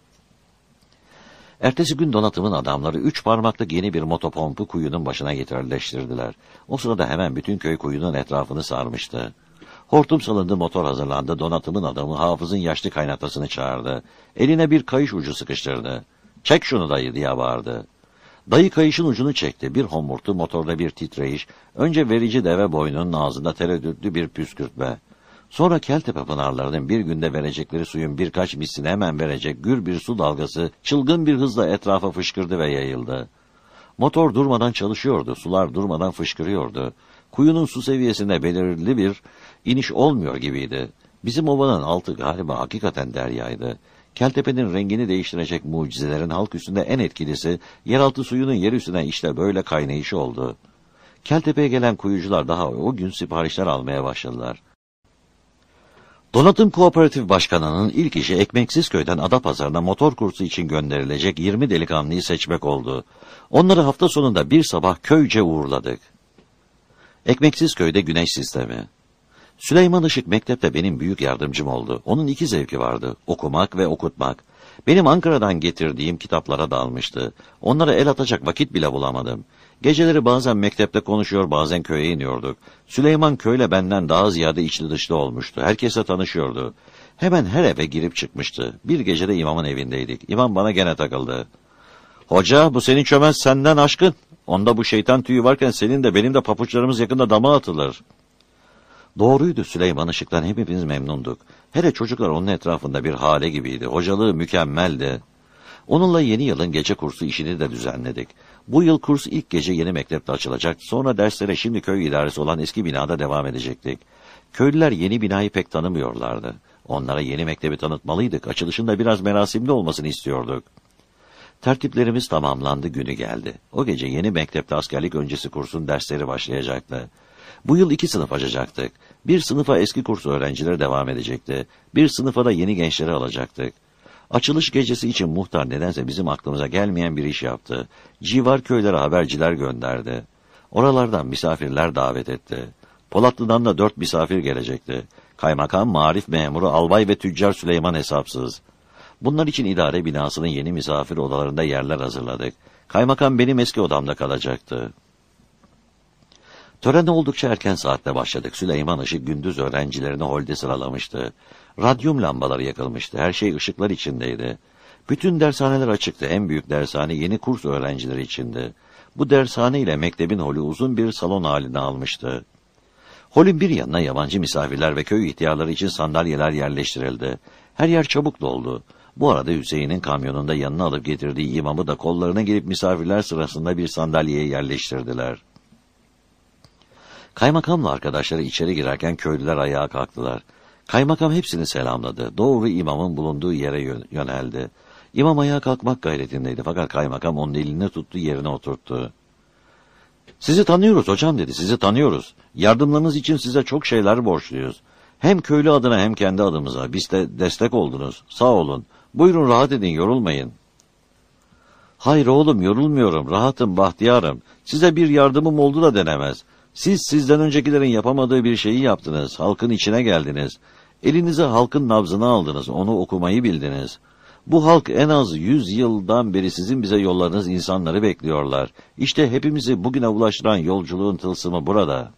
A: Ertesi gün donatımın adamları üç parmaklık yeni bir motopompu kuyunun başına yeterleştirdiler. O sırada hemen bütün köy kuyunun etrafını sarmıştı. Hortum salındı, motor hazırlandı. Donatımın adamı Hafız'ın yaşlı kaynatasını çağırdı. Eline bir kayış ucu sıkıştırdı. "Çek şunu dayı," diye bağırdı. Dayı kayışın ucunu çekti. Bir homurtu, motorda bir titreyiş. Önce verici deve boynunun ağzında tereddütlü bir püskürtme. Sonra Keltepe pınarlarının bir günde verecekleri suyun birkaç mislini hemen verecek gür bir su dalgası çılgın bir hızla etrafa fışkırdı ve yayıldı. Motor durmadan çalışıyordu, sular durmadan fışkırıyordu. Kuyunun su seviyesinde belirli bir iniş olmuyor gibiydi. Bizim ovanın altı galiba hakikaten deryaydı. Keltepe'nin rengini değiştirecek mucizelerin halk üstünde en etkilisi, yeraltı suyunun yer üstüne işte böyle kaynayışı oldu. Keltepe'ye gelen kuyucular daha o gün siparişler almaya başladılar. Donatım Kooperatif Başkanı'nın ilk işi Ekmeksizköy'den Adapazarı'na motor kursu için gönderilecek yirmi delikanlıyı seçmek oldu. Onları hafta sonunda bir sabah köyce uğurladık. Ekmeksizköy'de güneş sistemi. Süleyman Işık mektepte benim büyük yardımcım oldu. Onun iki zevki vardı, okumak ve okutmak. Benim Ankara'dan getirdiğim kitaplara dalmıştı. Onlara el atacak vakit bile bulamadım. Geceleri bazen mektepte konuşuyor, bazen köye iniyorduk. Süleyman köyle benden daha ziyade içli dışlı olmuştu. Herkesle tanışıyordu. Hemen her eve girip çıkmıştı. Bir gecede imamın evindeydik. İmam bana gene takıldı. "Hoca, bu senin çömez senden aşkın. Onda bu şeytan tüyü varken senin de benim de papuçlarımız yakında dama atılır." Doğruydu, Süleyman Işık'tan hepimiz memnunduk. Hele çocuklar onun etrafında bir hale gibiydi. Hocalığı mükemmeldi. Onunla yeni yılın gece kursu işini de düzenledik. Bu yıl kurs ilk gece yeni mektepte açılacak. Sonra derslere şimdi köy idaresi olan eski binada devam edecektik. Köylüler yeni binayı pek tanımıyorlardı. Onlara yeni mektebi tanıtmalıydık. Açılışında biraz merasimli olmasını istiyorduk. Tertiplerimiz tamamlandı, günü geldi. O gece yeni mektepte askerlik öncesi kursun dersleri başlayacaktı. Bu yıl iki sınıf açacaktık. Bir sınıfa eski kurs öğrencileri devam edecekti. Bir sınıfa da yeni gençleri alacaktık. Açılış gecesi için muhtar nedense bizim aklımıza gelmeyen bir iş yaptı. Civar köylere haberciler gönderdi. Oralardan misafirler davet etti. Polatlı'dan da dört misafir gelecekti. Kaymakam, marif memuru, albay ve tüccar Süleyman hesapsız. Bunlar için idare binasının yeni misafir odalarında yerler hazırladık. Kaymakam benim eski odamda kalacaktı. Törene oldukça erken saatte başladık. Süleyman Işık gündüz öğrencilerini holde sıralamıştı. Radyum lambaları yakılmıştı. Her şey ışıklar içindeydi. Bütün dershaneler açıktı. En büyük dershane yeni kurs öğrencileri içindi. Bu dershane ile mektebin holü uzun bir salon haline almıştı. Holün bir yanına yabancı misafirler ve köy ihtiyarları için sandalyeler yerleştirildi. Her yer çabuk doldu. Bu arada Hüseyin'in kamyonunda yanına alıp getirdiği imamı da kollarına girip misafirler sırasında bir sandalyeye yerleştirdiler. Kaymakamla arkadaşları içeri girerken köylüler ayağa kalktılar. Kaymakam hepsini selamladı. Doğru imamın bulunduğu yere yöneldi. İmam ayağa kalkmak gayretindeydi fakat kaymakam onun elini tuttu, yerine oturttu. "Sizi tanıyoruz hocam," dedi. "Sizi tanıyoruz. Yardımlarınız için size çok şeyler borçluyuz. Hem köylü adına hem kendi adımıza. Biz de destek oldunuz. Sağ olun. Buyurun rahat edin, yorulmayın." "Hayır oğlum, yorulmuyorum. Rahatım, bahtiyarım. Size bir yardımım oldu da denemez. Siz sizden öncekilerin yapamadığı bir şeyi yaptınız. Halkın içine geldiniz. Elinize halkın nabzını aldınız. Onu okumayı bildiniz. Bu halk en az yüz yıldan beri sizin bize yolladığınız insanları bekliyorlar. İşte hepimizi bugüne ulaştıran yolculuğun tılsımı burada."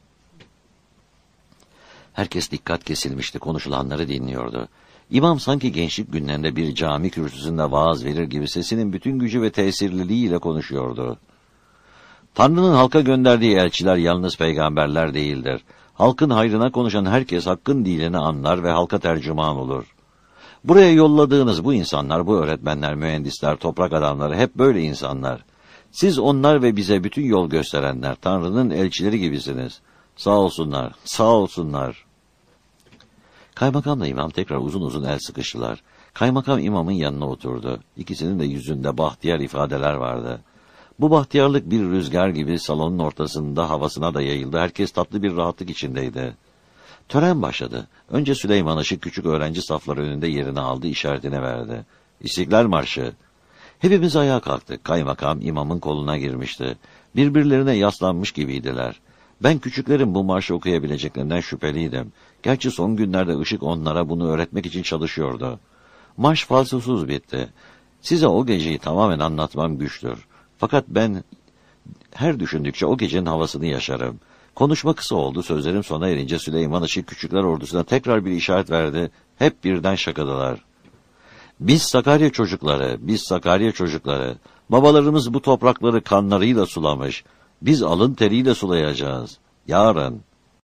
A: Herkes dikkat kesilmişti. Konuşulanları dinliyordu. İmam sanki gençlik günlerinde bir cami kürsüsünde vaaz verir gibi sesinin bütün gücü ve tesirliliğiyle konuşuyordu. "Tanrı'nın halka gönderdiği elçiler yalnız peygamberler değildir. Halkın hayrına konuşan herkes hakkın dilini anlar ve halka tercüman olur. Buraya yolladığınız bu insanlar, bu öğretmenler, mühendisler, toprak adamları hep böyle insanlar. Siz onlar ve bize bütün yol gösterenler, Tanrı'nın elçileri gibisiniz. Sağ olsunlar, sağ olsunlar." Kaymakamla imam tekrar uzun uzun el sıkıştılar. Kaymakam imamın yanına oturdu. İkisinin de yüzünde bahtiyar ifadeler vardı. Bu bahtiyarlık bir rüzgar gibi salonun ortasında havasına da yayıldı. Herkes tatlı bir rahatlık içindeydi. Tören başladı. Önce Süleyman Işık küçük öğrenci safları önünde yerini aldı, işaretini verdi. İstiklal Marşı. Hepimiz ayağa kalktık. Kaymakam imamın koluna girmişti. Birbirlerine yaslanmış gibiydiler. Ben küçüklerin bu marşı okuyabileceklerinden şüpheliydim. Gerçi son günlerde Işık onlara bunu öğretmek için çalışıyordu. Marş falsosuz bitti. Size o geceyi tamamen anlatmam güçtür. Fakat ben her düşündükçe o gecenin havasını yaşarım. Konuşma kısa oldu. Sözlerim sona erince Süleyman Işık küçükler ordusuna tekrar bir işaret verdi. Hep birden şakadılar. Biz Sakarya çocukları, biz Sakarya çocukları. Babalarımız bu toprakları kanlarıyla sulamış. Biz alın teriyle sulayacağız. Yarın.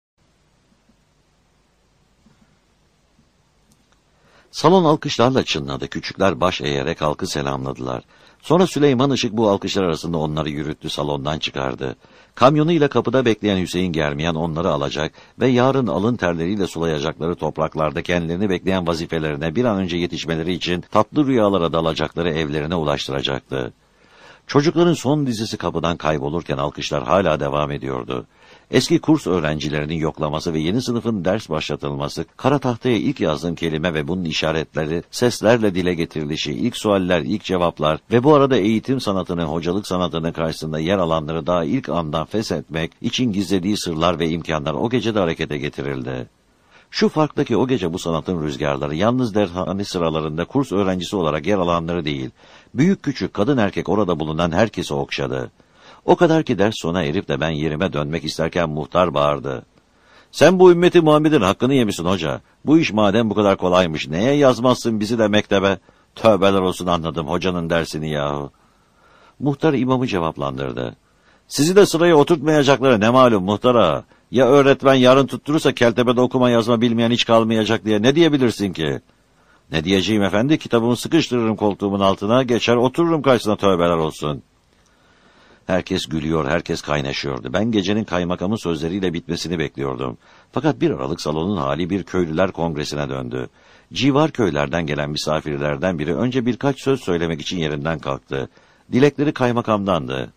A: Salon alkışlarla çınladı. Küçükler baş eğerek halkı selamladılar. Sonra Süleyman Işık bu alkışlar arasında onları yürüttü, salondan çıkardı. Kamyonuyla kapıda bekleyen Hüseyin Germiyan onları alacak ve yarın alın terleriyle sulayacakları topraklarda kendilerini bekleyen vazifelerine bir an önce yetişmeleri için tatlı rüyalara dalacakları evlerine ulaştıracaktı. Çocukların son dizisi kapıdan kaybolurken alkışlar hala devam ediyordu. Eski kurs öğrencilerinin yoklaması ve yeni sınıfın ders başlatılması, kara tahtaya ilk yazdığım kelime ve bunun işaretleri, seslerle dile getirilişi, ilk sualler, ilk cevaplar ve bu arada eğitim sanatının, hocalık sanatının karşısında yer alanları daha ilk andan feshetmek için gizlediği sırlar ve imkanlar o gecede harekete getirildi. Şu farktaki o gece bu sanatın rüzgarları yalnız dershane sıralarında kurs öğrencisi olarak yer alanları değil, büyük küçük kadın erkek orada bulunan herkesi okşadı. O kadar ki ders sona erip de ben yerime dönmek isterken muhtar bağırdı. Sen bu ümmeti Muhammed'in hakkını yemişsin hoca. Bu iş madem bu kadar kolaymış, neye yazmazsın bizi de mektebe? Tövbeler olsun, anladım hocanın dersini yahu. Muhtar imamı cevaplandırdı. Sizi de sıraya oturtmayacakları ne malum muhtar ağa? Ya öğretmen yarın tutturursa Keltepe'de okuma yazma bilmeyen hiç kalmayacak diye ne diyebilirsin ki? Ne diyeceğim efendi, kitabımı sıkıştırırım koltuğumun altına, geçer otururum karşısına, tövbeler olsun. Herkes gülüyor, herkes kaynaşıyordu. Ben gecenin kaymakamın sözleriyle bitmesini bekliyordum. Fakat bir aralık salonun hali bir köylüler kongresine döndü. Civar köylerden gelen misafirlerden biri önce birkaç söz söylemek için yerinden kalktı. Dilekleri kaymakamdandı.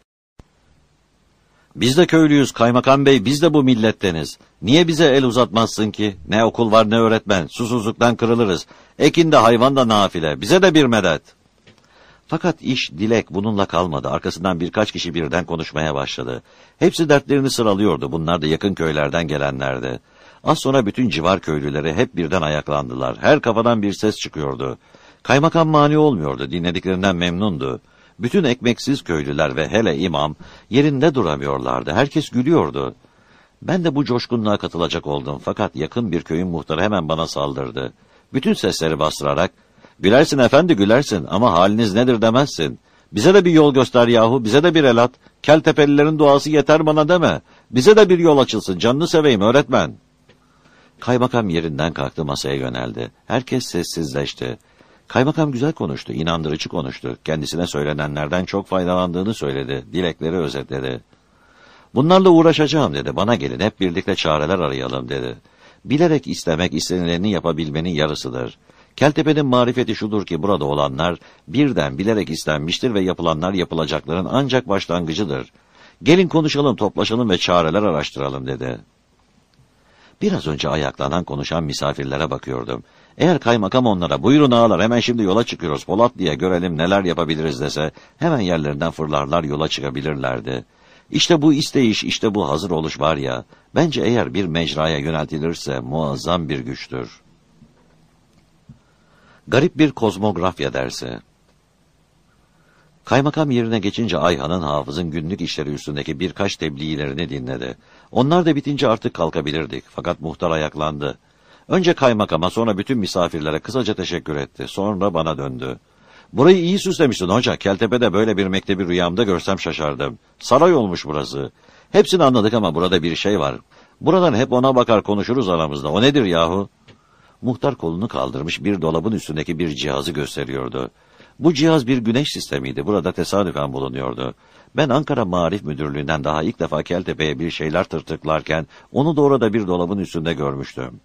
A: Biz de köylüyüz kaymakam bey, biz de bu milletteniz. Niye bize el uzatmazsın ki? Ne okul var ne öğretmen, susuzluktan kırılırız. Ekin de hayvan da nafile, bize de bir medet. Fakat iş, dilek bununla kalmadı. Arkasından birkaç kişi birden konuşmaya başladı. Hepsi dertlerini sıralıyordu. Bunlar da yakın köylerden gelenlerdi. Az sonra bütün civar köylüleri hep birden ayaklandılar. Her kafadan bir ses çıkıyordu. Kaymakam mani olmuyordu. Dinlediklerinden memnundu. Bütün ekmeksiz köylüler ve hele imam yerinde duramıyorlardı. Herkes gülüyordu. Ben de bu coşkunluğa katılacak oldum. Fakat yakın bir köyün muhtarı hemen bana saldırdı. Bütün sesleri bastırarak, "Gülersin efendi, gülersin ama haliniz nedir demezsin. Bize de bir yol göster yahu, bize de bir el at. Keltepelilerin duası yeter bana deme. Bize de bir yol açılsın, canını seveyim öğretmen." Kaymakam yerinden kalktı, masaya yöneldi. Herkes sessizleşti. Kaymakam güzel konuştu, inandırıcı konuştu. Kendisine söylenenlerden çok faydalandığını söyledi, dilekleri özetledi. "Bunlarla uğraşacağım" dedi, "bana gelin hep birlikte çareler arayalım" dedi. Bilerek istemek, istenileni yapabilmenin yarısıdır. Keltepe'nin marifeti şudur ki burada olanlar birden bilerek istenmiştir ve yapılanlar yapılacakların ancak başlangıcıdır. "Gelin konuşalım, toplaşalım ve çareler araştıralım" dedi. Biraz önce ayaklanan konuşan misafirlere bakıyordum. Eğer kaymakam onlara "Buyurun ağalar, hemen şimdi yola çıkıyoruz Polat diye görelim neler yapabiliriz" dese, hemen yerlerinden fırlarlar yola çıkabilirlerdi. İşte bu isteyiş, işte bu hazır oluş var ya, bence eğer bir mecraya yöneltilirse muazzam bir güçtür. Garip bir kozmografya dersi. Kaymakam yerine geçince Ayhan'ın, Hafız'ın günlük işleri üstündeki birkaç tebliğlerini dinledi. Onlar da bitince artık kalkabilirdik. Fakat muhtar ayaklandı. Önce kaymakama, sonra bütün misafirlere kısaca teşekkür etti. Sonra bana döndü. "Burayı iyi süslemişsin hoca. Keltepe'de böyle bir mektebi rüyamda görsem şaşardım. Saray olmuş burası. Hepsini anladık ama burada bir şey var. Buradan hep ona bakar konuşuruz aramızda. O nedir yahu?" Muhtar kolunu kaldırmış bir dolabın üstündeki bir cihazı gösteriyordu. Bu cihaz bir güneş sistemiydi. Burada tesadüfen bulunuyordu. Ben Ankara Maarif Müdürlüğü'nden daha ilk defa Keltepe'ye bir şeyler tırtıklarken onu da orada bir dolabın üstünde görmüştüm.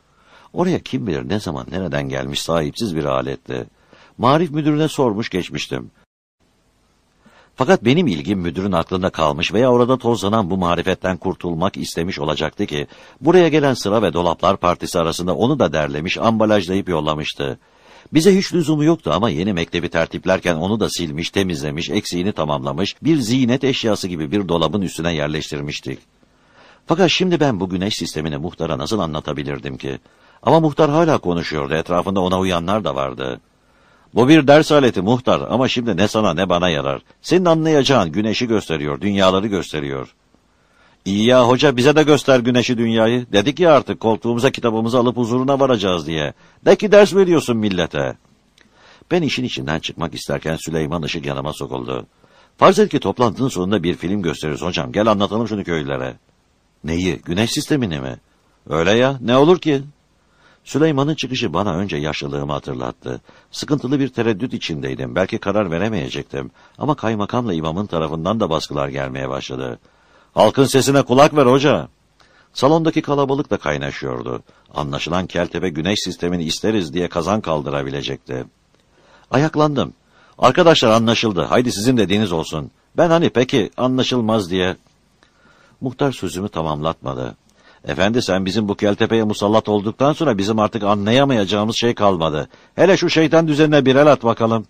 A: Oraya kim bilir ne zaman nereden gelmiş sahipsiz bir aletti. Marif müdürüne sormuş geçmiştim. Fakat benim ilgim müdürün aklında kalmış veya orada tozlanan bu marifetten kurtulmak istemiş olacaktı ki, buraya gelen sıra ve dolaplar partisi arasında onu da derlemiş, ambalajlayıp yollamıştı. Bize hiç lüzumu yoktu ama yeni mektebi tertiplerken onu da silmiş, temizlemiş, eksiğini tamamlamış, bir ziynet eşyası gibi bir dolabın üstüne yerleştirmiştik. Fakat şimdi ben bu güneş sistemini muhtara nasıl anlatabilirdim ki? Ama muhtar hala konuşuyordu, etrafında ona uyanlar da vardı. Bu bir ders aleti muhtar ama şimdi ne sana ne bana yarar. Senin anlayacağın güneşi gösteriyor, dünyaları gösteriyor. İyi ya hoca, bize de göster güneşi dünyayı. Dedik ya artık koltuğumuza kitabımızı alıp huzuruna varacağız diye. De ki ders veriyorsun millete. Ben işin içinden çıkmak isterken Süleyman Işık yanıma sokuldu. Farz et ki toplantının sonunda bir film gösteririz hocam. Gel anlatalım şunu köylülere. Neyi? Güneş sistemini mi? Öyle ya, ne olur ki? Süleyman'ın çıkışı bana önce yaşlılığımı hatırlattı. Sıkıntılı bir tereddüt içindeydim. Belki karar veremeyecektim. Ama kaymakamla imamın tarafından da baskılar gelmeye başladı. Halkın sesine kulak ver hoca. Salondaki kalabalık da kaynaşıyordu. Anlaşılan Keltepe güneş sistemini isteriz diye kazan kaldırabilecekti. Ayaklandım. Arkadaşlar anlaşıldı. Haydi sizin dediğiniz olsun. Ben hani peki anlaşılmaz diye. Muhtar sözümü tamamlatmadı. Efendi sen bizim bu Keltepe'ye musallat olduktan sonra bizim artık anlayamayacağımız şey kalmadı. Hele şu şeytan düzenine bir el at bakalım.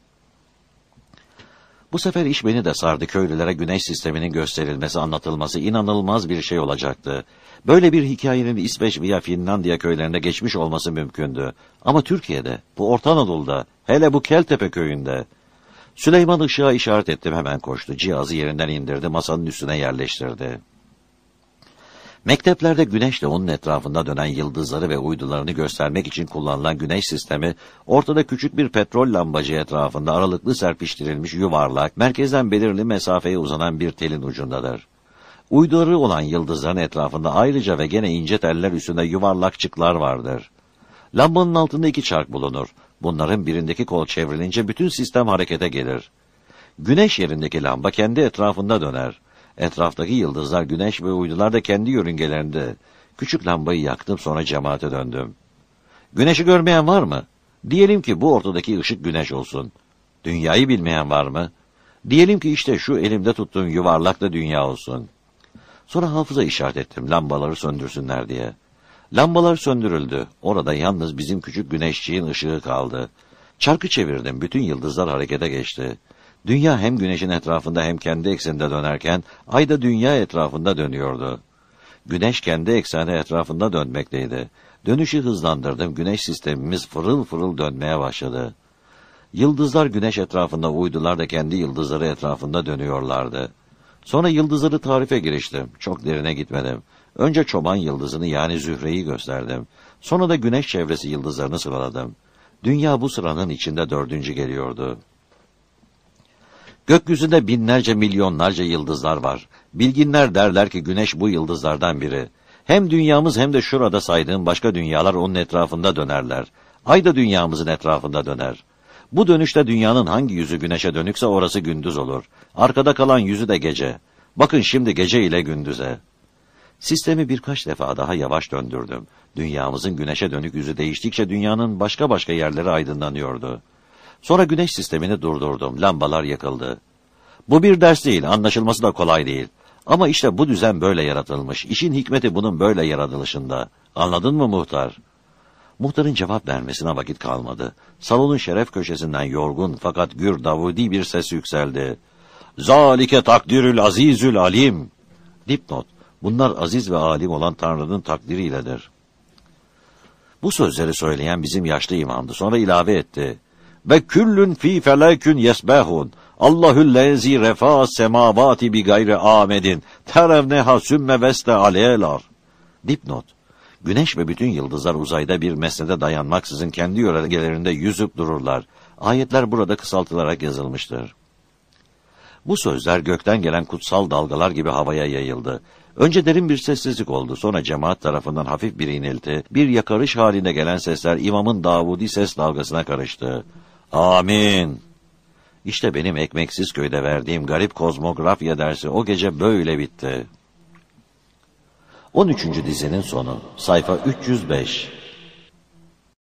A: Bu sefer iş beni de sardı. Köylülere güneş sisteminin gösterilmesi, anlatılması inanılmaz bir şey olacaktı. Böyle bir hikayenin İsveç veya Finlandiya köylerinde geçmiş olması mümkündü. Ama Türkiye'de, bu Orta Anadolu'da, hele bu Keltepe köyünde. Süleyman Işık'a işaret ettim, hemen koştu. Cihazı yerinden indirdi, masanın üstüne yerleştirdi. Mekteplerde güneşle onun etrafında dönen yıldızları ve uydularını göstermek için kullanılan güneş sistemi, ortada küçük bir petrol lambacı etrafında aralıklı serpiştirilmiş yuvarlak, merkezden belirli mesafeye uzanan bir telin ucundadır. Uyduları olan yıldızların etrafında ayrıca ve gene ince teller üstünde yuvarlakçıklar vardır. Lambanın altında iki çark bulunur. Bunların birindeki kol çevrilince bütün sistem harekete gelir. Güneş yerindeki lamba kendi etrafında döner. Etraftaki yıldızlar, güneş ve uydular da kendi yörüngelerinde. Küçük lambayı yaktım, sonra cemaate döndüm. Güneşi görmeyen var mı? Diyelim ki bu ortadaki ışık güneş olsun. Dünyayı bilmeyen var mı? Diyelim ki işte şu elimde tuttuğum yuvarlak da dünya olsun. Sonra hafıza işaret ettim, lambaları söndürsünler diye. Lambalar söndürüldü. Orada yalnız bizim küçük güneşçiğin ışığı kaldı. Çarkı çevirdim, bütün yıldızlar harekete geçti. Dünya hem güneşin etrafında hem kendi ekseninde dönerken, ay da dünya etrafında dönüyordu. Güneş kendi ekseni etrafında dönmekteydi. Dönüşü hızlandırdım, güneş sistemimiz fırıl fırıl dönmeye başladı. Yıldızlar güneş etrafında, uydular da kendi yıldızları etrafında dönüyorlardı. Sonra yıldızları tarife giriştim, çok derine gitmedim. Önce çoban yıldızını yani Zühre'yi gösterdim. Sonra da güneş çevresi yıldızlarını sıraladım. Dünya bu sıranın içinde dördüncü geliyordu. Gökyüzünde binlerce milyonlarca yıldızlar var. Bilginler derler ki güneş bu yıldızlardan biri. Hem dünyamız hem de şurada saydığım başka dünyalar onun etrafında dönerler. Ay da dünyamızın etrafında döner. Bu dönüşte dünyanın hangi yüzü güneşe dönükse orası gündüz olur. Arkada kalan yüzü de gece. Bakın şimdi gece ile gündüze. Sistemi birkaç defa daha yavaş döndürdüm. Dünyamızın güneşe dönük yüzü değiştikçe dünyanın başka başka yerleri aydınlanıyordu. Sonra güneş sistemini durdurdum. Lambalar yakıldı. Bu bir ders değil, anlaşılması da kolay değil. Ama işte bu düzen böyle yaratılmış. İşin hikmeti bunun böyle yaratılışında. Anladın mı muhtar? Muhtarın cevap vermesine vakit kalmadı. Salonun şeref köşesinden yorgun fakat gür davudi bir ses yükseldi. Zalike takdirül azizül alim. Dipnot. Bunlar aziz ve alim olan Tanrı'nın takdiriyledir. Bu sözleri söyleyen bizim yaşlı imamdı. Sonra ilave etti. Ve küllün fi felekün yesbehun. Allahüllezi refa semavati bi gayri amedin. Terevneha sümme veste aleylar. Dipnot. Güneş ve bütün yıldızlar uzayda bir mesnede dayanmaksızın kendi yörüngelerinde yüzüp dururlar. Ayetler burada kısaltılarak yazılmıştır. Bu sözler gökten gelen kutsal dalgalar gibi havaya yayıldı. Önce derin bir sessizlik oldu. Sonra cemaat tarafından hafif bir inilti, bir yakarış halinde gelen sesler imamın Davudi ses dalgasına karıştı. Amin. İşte benim ekmeksiz köyde verdiğim garip kozmografya dersi o gece böyle bitti. on üçüncü dizinin sonu, sayfa üç yüz beş.